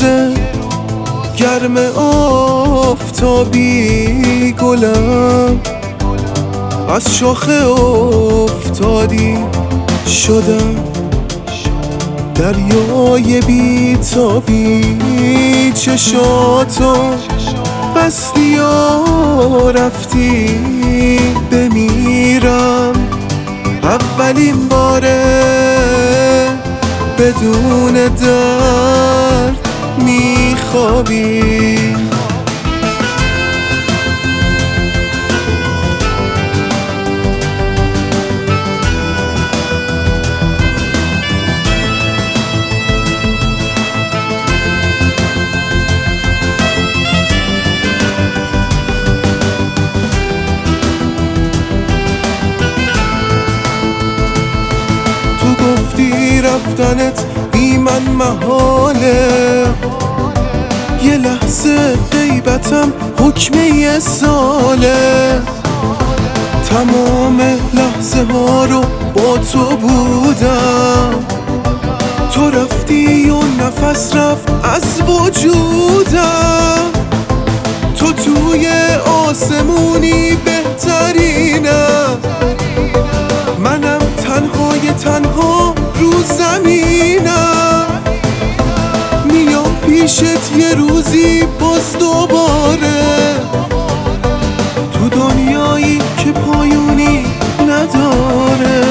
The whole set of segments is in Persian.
گرم آفتابی گلم، از شاخه افتادی شدم دریای بیتابی. چشاتو بستی و رفتی بمیرم، اولین باره بدون درد میخوابی. گفتی رفتنت بی من محاله، یه لحظه غیبتم حکم یه ساله. تمام لحظه ها رو با تو بودم، تو رفتی و نفس رفت از وجودم. تو توی آسمونی بهترینم، منم تنها رو زمینم. میام پیشت یه روزی باز دوباره، تو دنیایی که پایونی نداره.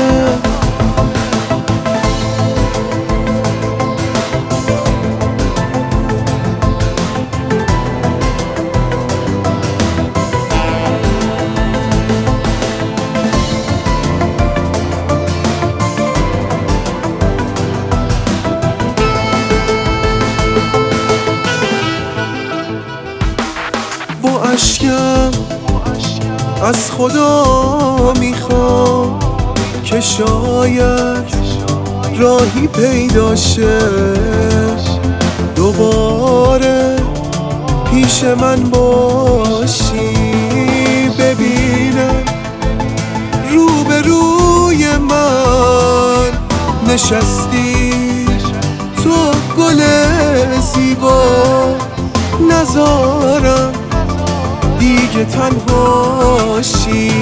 با اشکم از خدا میخوام که شاید راهی پیدا شه، دوباره پیش من باشی. ببینم روبروی من نشستی، تو گل زیبا نزارم دیگه تنهاشی.